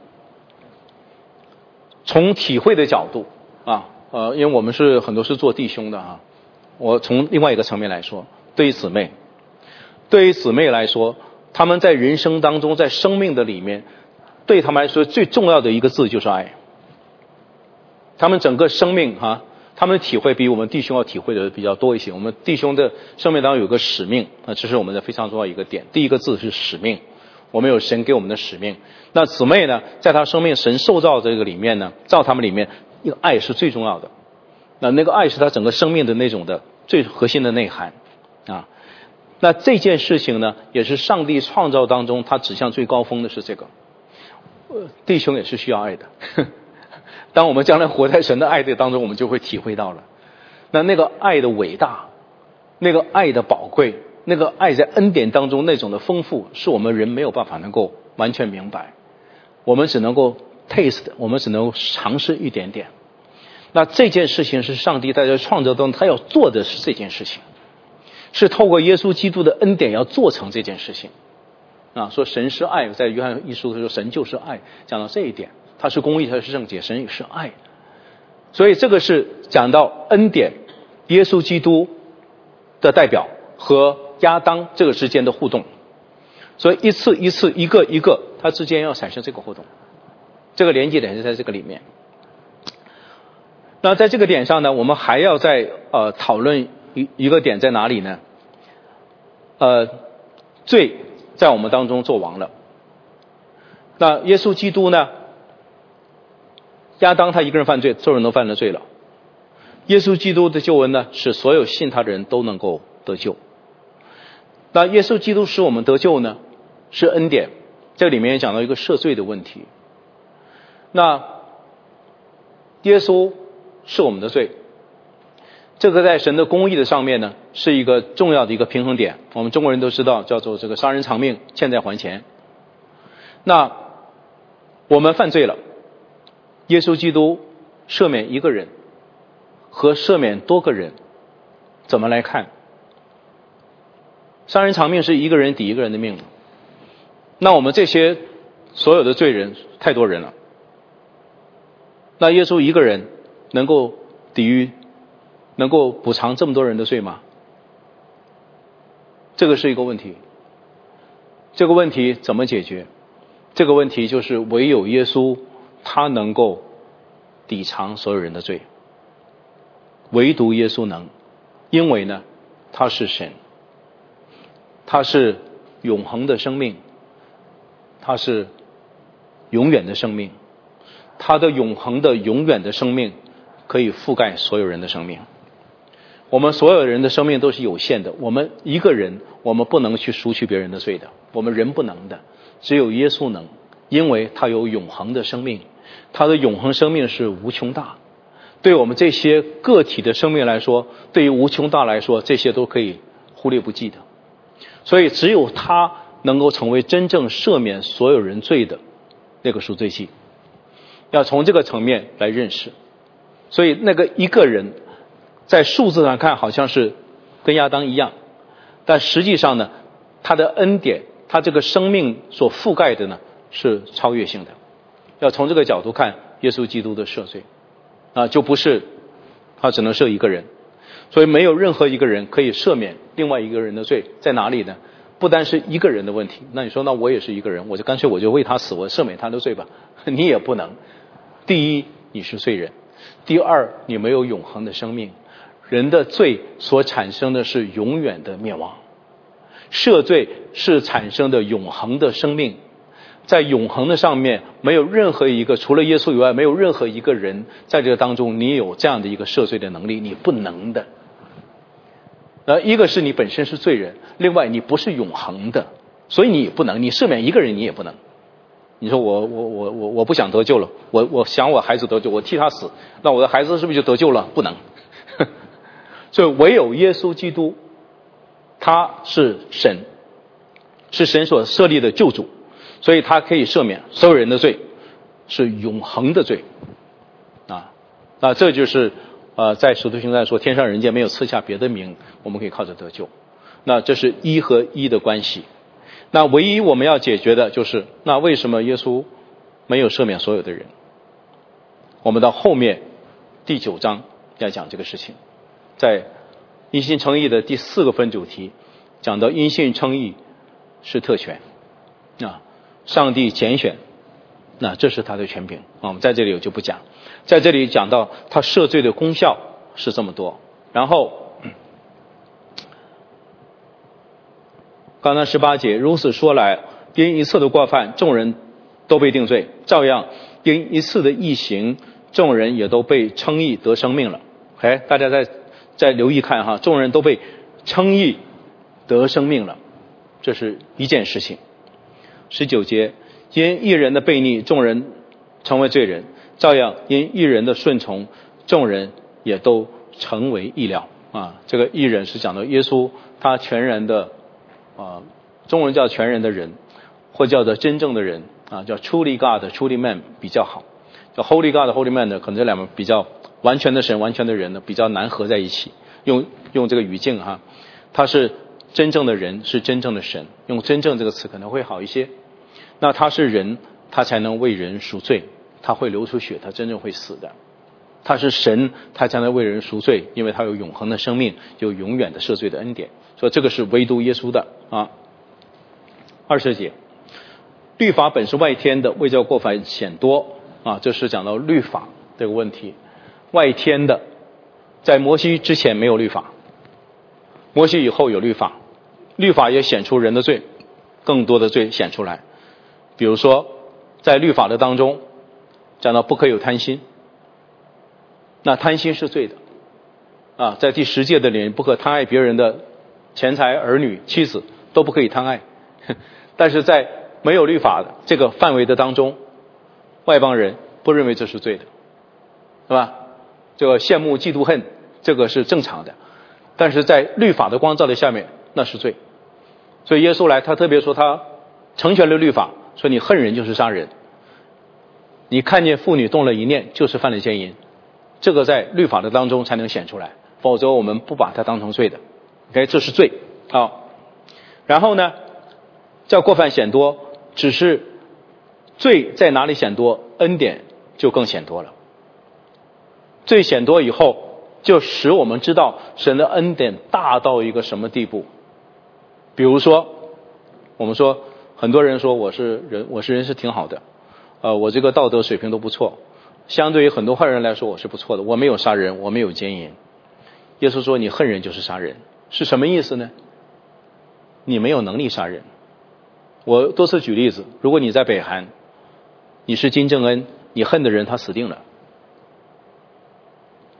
从体会的角度啊，呃，因为我们是很多是做弟兄的啊，我从另外一个层面来说，对于姊妹，对于姊妹来说，他们在人生当中，在生命的里面，对他们来说最重要的一个字就是爱。他们整个生命哈、啊，他们的体会比我们弟兄要体会的比较多一些。我们弟兄的生命当中有个使命，那这是我们的非常重要一个点。第一个字是使命，我们有神给我们的使命。那姊妹呢，在她生命神受造这个里面呢，造他们里面，一个爱是最重要的。那那个爱是她整个生命的那种的最核心的内涵啊。那这件事情呢，也是上帝创造当中他指向最高峰的是这个。弟兄也是需要爱的。当我们将来活在神的爱的当中，我们就会体会到了，那那个爱的伟大，那个爱的宝贵，那个爱在恩典当中那种的丰富，是我们人没有办法能够完全明白，我们只能够 taste， 我们只能够尝试一点点。那这件事情是上帝在这创造当中他要做的是这件事情，是透过耶稣基督的恩典要做成这件事情啊。说神是爱，在约翰一书说神就是爱，讲到这一点，他是公义，他是圣洁，神也是爱。所以这个是讲到恩典，耶稣基督的代表和亚当这个之间的互动。所以一次一次一个一个它之间要产生这个互动，这个连接点是在这个里面。那在这个点上呢，我们还要再呃讨论一一个点在哪里呢？呃，罪在我们当中做王了。那耶稣基督呢？亚当他一个人犯罪，所有人都犯了罪了。耶稣基督的救恩呢，使所有信他的人都能够得救。那耶稣基督使我们得救呢，是恩典。这里面也讲到一个赦罪的问题。那耶稣是我们的罪，这个在神的公义的上面呢，是一个重要的一个平衡点。我们中国人都知道，叫做这个杀人偿命，欠债还钱。那我们犯罪了，耶稣基督赦免一个人和赦免多个人，怎么来看？杀人偿命是一个人抵一个人的命，那我们这些所有的罪人太多人了，那耶稣一个人能够抵御，能够补偿这么多人的罪吗？这个是一个问题。这个问题怎么解决？这个问题就是唯有耶稣他能够抵偿所有人的罪，唯独耶稣能。因为呢，他是神，他是永恒的生命，他是永远的生命，他的永恒的永远的生命可以覆盖所有人的生命。 我们所有人的生命都是有限的，我们一个人我们不能去赎去别人的罪的，我们人不能的，只有耶稣能，因为他有永恒的生命，他的永恒生命是无穷大，对我们这些个体的生命来说，对于无穷大来说，这些都可以忽略不计的。所以只有他能够成为真正赦免所有人罪的那个赎罪祭，要从这个层面来认识。所以那个一个人在数字上看好像是跟亚当一样，但实际上呢，他的恩典，他这个生命所覆盖的呢是超越性的。要从这个角度看耶稣基督的赦罪啊，就不是他只能赦一个人，所以没有任何一个人可以赦免另外一个人的罪。在哪里呢？不单是一个人的问题，那你说那我也是一个人，我就干脆我就为他死，我赦免他的罪吧，你也不能。第一，你是罪人；第二，你没有永恒的生命。人的罪所产生的是永远的灭亡，赦罪是产生的永恒的生命。在永恒的上面，没有任何一个除了耶稣以外，没有任何一个人在这个当中你有这样的一个赦罪的能力，你不能的。呃，一个是你本身是罪人，另外你不是永恒的，所以你也不能，你赦免一个人你也不能。你说我我我我我不想得救了，我我想我孩子得救，我替他死，那我的孩子是不是就得救了？不能。所以唯有耶稣基督，他是神，是神所设立的救主，所以他可以赦免所有人的罪，是永恒的罪啊。那这就是呃，在使徒行传说天上人间没有赐下别的名，我们可以靠着得救。那这是一和一的关系。那唯一我们要解决的就是，那为什么耶稣没有赦免所有的人？我们到后面第九章要讲这个事情，在因信称义的第四个分主题讲到因信称义是特权啊，上帝拣选，那这是他的权柄啊，我们在这里我就不讲。在这里讲到他赦罪的功效是这么多，然后刚才十八节，如此说来，因一次的过犯，众人都被定罪；照样，因一次的义行，众人也都被称义得生命了。哎，大家再再留意看哈，众人都被称义得生命了，这是一件事情。十九节，因一人的悖逆，众人成为罪人；照样，因一人的顺从，众人也都成为义了。啊，这个义人是讲到耶稣，他全然的。啊，中文叫全人的人，或叫做真正的人啊，叫 truly God、truly man 比较好。叫 Holy God、Holy Man 呢，可能这两个比较完全的神、完全的人呢，比较难合在一起。用用这个语境哈，他是真正的人，是真正的神。用真正这个词可能会好一些。那他是人，他才能为人赎罪，他会流出血，他真正会死的。他是神，他才能为人赎罪，因为他有永恒的生命，有永远的赦罪的恩典。所以这个是唯独耶稣的啊。二十节，律法本是外天的，为叫过犯显多啊，这是讲到律法这个问题。外天的，在摩西之前没有律法，摩西以后有律法，律法也显出人的罪，更多的罪显出来。比如说，在律法的当中讲到不可有贪心，那贪心是罪的啊，在第十诫的里面，不可贪爱别人的钱财、儿女、妻子，都不可以贪爱。但是在没有律法的这个范围的当中，外邦人不认为这是罪的，是吧？这个羡慕、嫉妒、恨，这个是正常的。但是在律法的光照的下面，那是罪。所以耶稣来，他特别说他成全了律法，说你恨人就是杀人，你看见妇女动了一念就是犯了奸淫，这个在律法的当中才能显出来，否则我们不把它当成罪的。OK， 这是罪啊。然后呢，叫过犯显多，只是罪在哪里显多，恩典就更显多了。罪显多以后，就使我们知道神的恩典大到一个什么地步。比如说，我们说很多人说我是人，我是人是挺好的，呃，我这个道德水平都不错。相对于很多坏人来说，我是不错的，我没有杀人，我没有奸淫。耶稣说你恨人就是杀人，是什么意思呢？你没有能力杀人。我多次举例子，如果你在北韩，你是金正恩，你恨的人他死定了。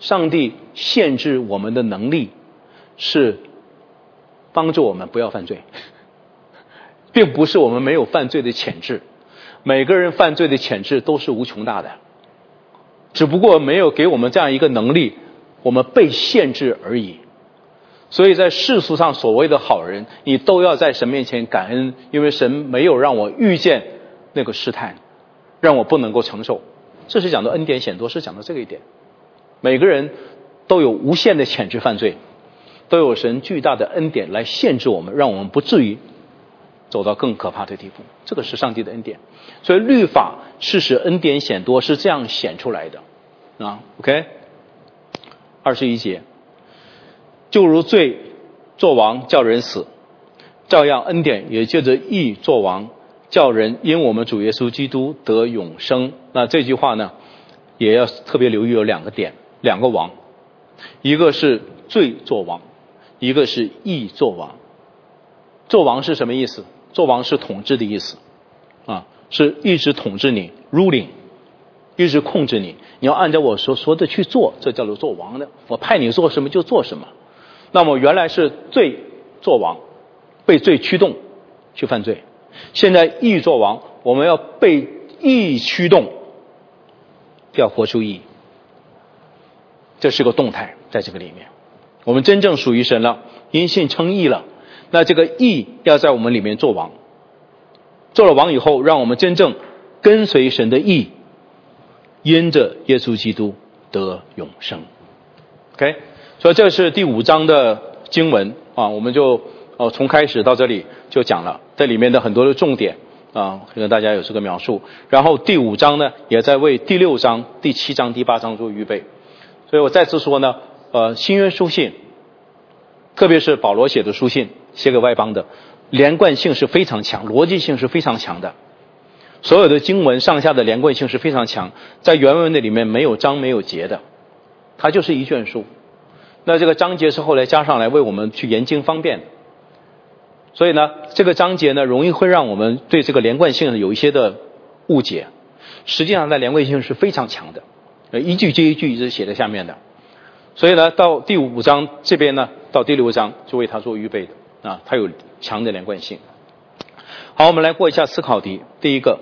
上帝限制我们的能力是帮助我们不要犯罪，并不是我们没有犯罪的潜质。每个人犯罪的潜质都是无穷大的，只不过没有给我们这样一个能力，我们被限制而已。所以在世俗上所谓的好人，你都要在神面前感恩，因为神没有让我遇见那个试探，让我不能够承受。这是讲到恩典显多，是讲到这个一点。每个人都有无限的潜质犯罪，都有神巨大的恩典来限制我们，让我们不至于走到更可怕的地步。这个是上帝的恩典。所以律法是使恩典显多，是这样显出来的啊。OK， 二十一节，就如罪作王叫人死，照样恩典也借着义作王，叫人因我们主耶稣基督得永生。那这句话呢，也要特别留意有两个点，两个王，一个是罪作王，一个是义作王。作王是什么意思？作王是统治的意思啊，是一直统治你 ruling， 一直控制你，你要按照我所说的去做，这叫做作王的。我派你做什么就做什么。那么原来是罪作王，被罪驱动去犯罪，现在义作王，我们要被义驱动，要活出义。这是个动态，在这个里面我们真正属于神了，因信称义了，那这个义要在我们里面做王，做了王以后，让我们真正跟随神的义，因着耶稣基督得永生。 OK， 所以这是第五章的经文啊，我们就呃从开始到这里就讲了这里面的很多的重点啊，跟大家有这个描述。然后第五章呢，也在为第六章、第七章、第八章做预备。所以我再次说呢，呃，新约书信，特别是保罗写的书信，写给外邦的，连贯性是非常强，逻辑性是非常强的。所有的经文上下的连贯性是非常强，在原文的里面没有章没有节的，它就是一卷书。那这个章节是后来加上来为我们去研经方便的。所以呢，这个章节呢，容易会让我们对这个连贯性有一些的误解。实际上，它连贯性是非常强的，一句接一句一直写在下面的。所以呢，到第五章这边呢，到第六章就为它做预备的啊，它有强的连贯性。好，我们来过一下思考题。第一个，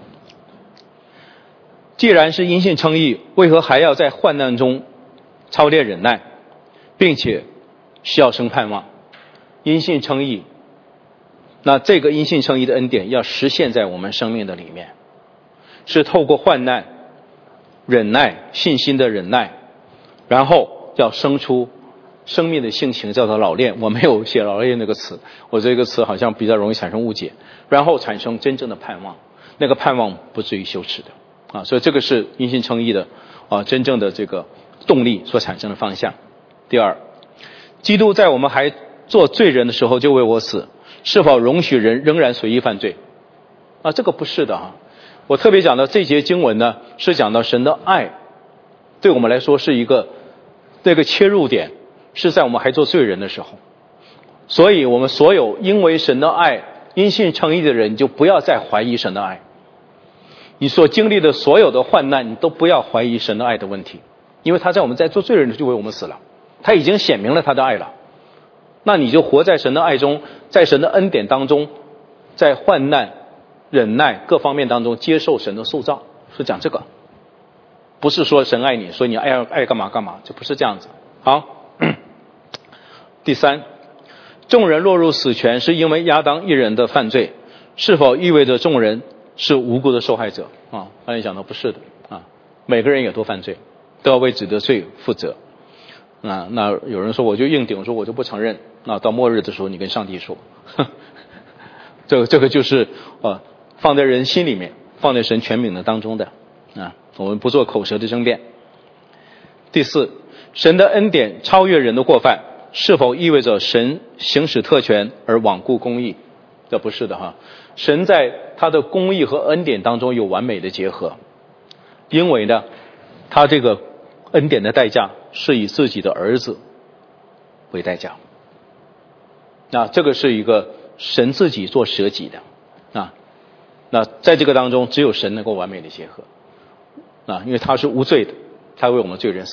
既然是因信称义，为何还要在患难中操练忍耐，并且需要生盼望？因信称义，那这个因信称义的恩典要实现在我们生命的里面，是透过患难、忍耐、信心的忍耐，然后要生出生命的性情，叫做老练。我没有写老练那个词，我这个词好像比较容易产生误解。然后产生真正的盼望，那个盼望不至于羞耻的啊，所以这个是因信称义的啊真正的这个动力所产生的方向。第二，基督在我们还做罪人的时候就为我死，是否容许人仍然随意犯罪啊？这个不是的啊。我特别讲到这节经文呢，是讲到神的爱对我们来说是一个那个切入点，是在我们还做罪人的时候。所以我们所有因为神的爱因信称义的人，就不要再怀疑神的爱。你所经历的所有的患难，你都不要怀疑神的爱的问题，因为他在我们在做罪人就为我们死了，他已经显明了他的爱了。那你就活在神的爱中，在神的恩典当中，在患难、忍耐各方面当中接受神的塑造，是讲这个，不是说神爱你，所以你爱爱干嘛干嘛，就不是这样子。好，第三，众人落入死权是因为亚当一人的犯罪，是否意味着众人是无辜的受害者啊？刚才讲的不是的啊，每个人也都犯罪，都要为自己的罪负责。啊，那有人说我就硬顶，说我就不承认。那到末日的时候，你跟上帝说，这个这个就是呃放在人心里面，放在神权柄的当中的啊，我们不做口舌的争辩。第四，神的恩典超越人的过犯，是否意味着神行使特权而罔顾公义？这不是的哈，神在他的公义和恩典当中有完美的结合，因为呢，他这个恩典的代价是以自己的儿子为代价。那这个是一个神自己做舍己的啊，那在这个当中只有神能够完美的结合啊，因为他是无罪的，他为我们罪人死，他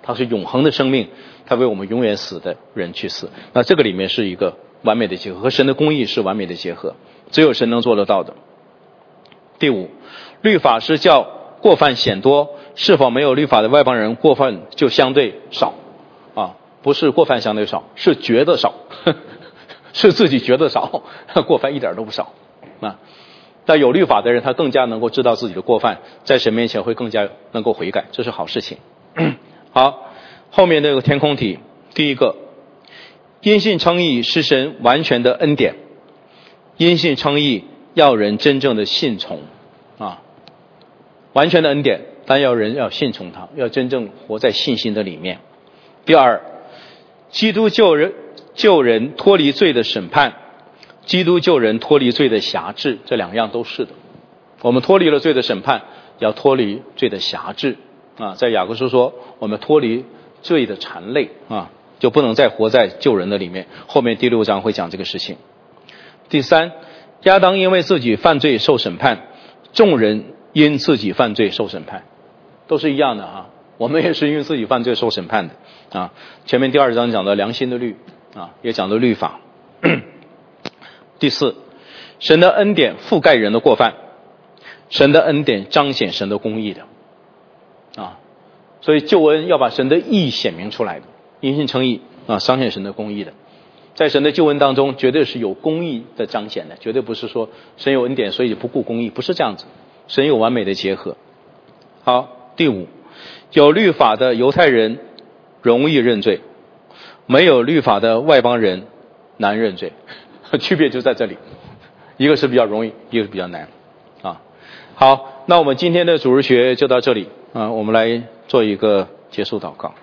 他是永恒的生命，他为我们永远死的人去死。那这个里面是一个完美的结合，和神的公义是完美的结合，只有神能做得到的。第五，律法是叫过犯显多，是否没有律法的外邦人过犯就相对少啊？不是过犯相对少，是觉得少，呵呵是自己觉得少，过犯一点都不少啊。但有律法的人，他更加能够知道自己的过犯，在神面前会更加能够悔改，这是好事情。好，后面这个填空题，第一个，因信称义是神完全的恩典，因信称义要人真正的信从啊，完全的恩典，但要人要信从他，要真正活在信心的里面。第二，基督救人救人脱离罪的审判，基督救人脱离罪的辖制，这两样都是的。我们脱离了罪的审判，要脱离罪的辖制啊。在雅各书说，我们脱离罪的缠累啊，就不能再活在救人的里面。后面第六章会讲这个事情。第三，亚当因为自己犯罪受审判，众人因自己犯罪受审判，都是一样的啊。我们也是因为自己犯罪受审判的啊。前面第二章讲的良心的律啊，也讲的律法。第四，神的恩典覆盖人的过犯，神的恩典彰显神的公义的啊。所以救恩要把神的义显明出来的，因信称义啊，彰显神的公义的。在神的救恩当中，绝对是有公义的彰显的，绝对不是说神有恩典所以不顾公义，不是这样子。神有完美的结合。好，第五，有律法的犹太人容易认罪，没有律法的外邦人难认罪，区别就在这里，一个是比较容易，一个是比较难啊。好，那我们今天的主日学就到这里啊，我们来做一个结束祷告。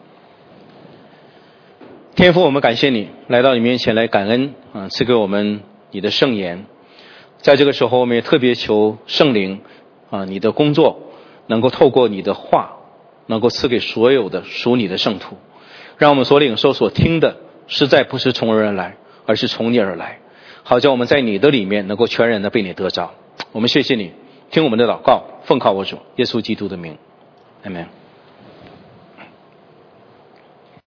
天父，我们感谢你来到你面前来感恩啊，赐给我们你的圣言。在这个时候，我们也特别求圣灵啊，你的工作能够透过你的话，能够赐给所有的属你的圣徒，让我们所领受所听的实在不是从人而来，而是从你而来，好叫我们在你的里面能够全然的被你得着。我们谢谢你，听我们的祷告，奉靠我主耶稣基督的名，阿们。